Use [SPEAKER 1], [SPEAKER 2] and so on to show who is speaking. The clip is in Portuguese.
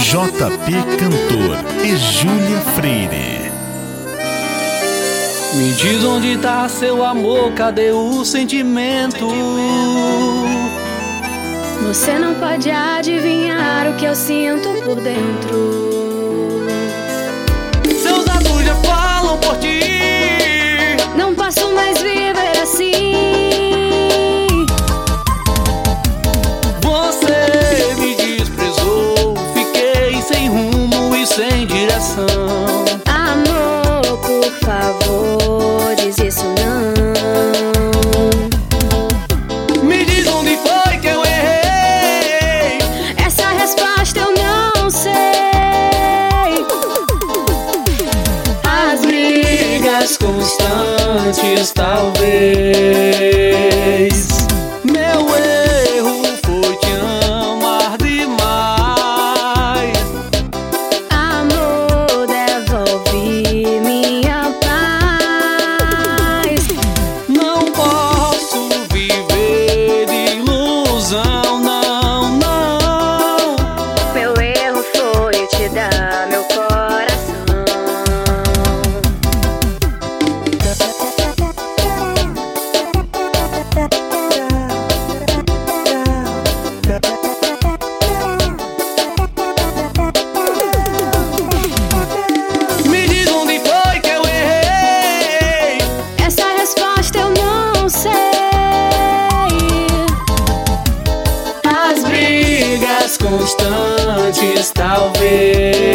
[SPEAKER 1] JP Cantor e Júlia Freire.
[SPEAKER 2] Me diz onde tá seu amor, cadê o sentimento?
[SPEAKER 3] Você não pode adivinhar o que eu sinto por dentro.
[SPEAKER 2] Seus atos já falam por ti.
[SPEAKER 3] Não posso mais viver assim.
[SPEAKER 2] Você me desprezou, fiquei sem rumo e sem direção.
[SPEAKER 3] Amor, por favor, diz isso não.
[SPEAKER 2] Me diz onde foi que eu errei.
[SPEAKER 3] Essa resposta eu não sei.
[SPEAKER 2] As brigas constantes, talvez. Meu erro foi te amar demais.
[SPEAKER 3] Amor, devolve minha paz.
[SPEAKER 2] Não posso viver de ilusão, não, não.
[SPEAKER 3] Meu erro foi te dar meu coração.
[SPEAKER 2] Me diz onde foi que eu errei.
[SPEAKER 3] Essa resposta eu não sei.
[SPEAKER 2] As brigas constantes, talvez.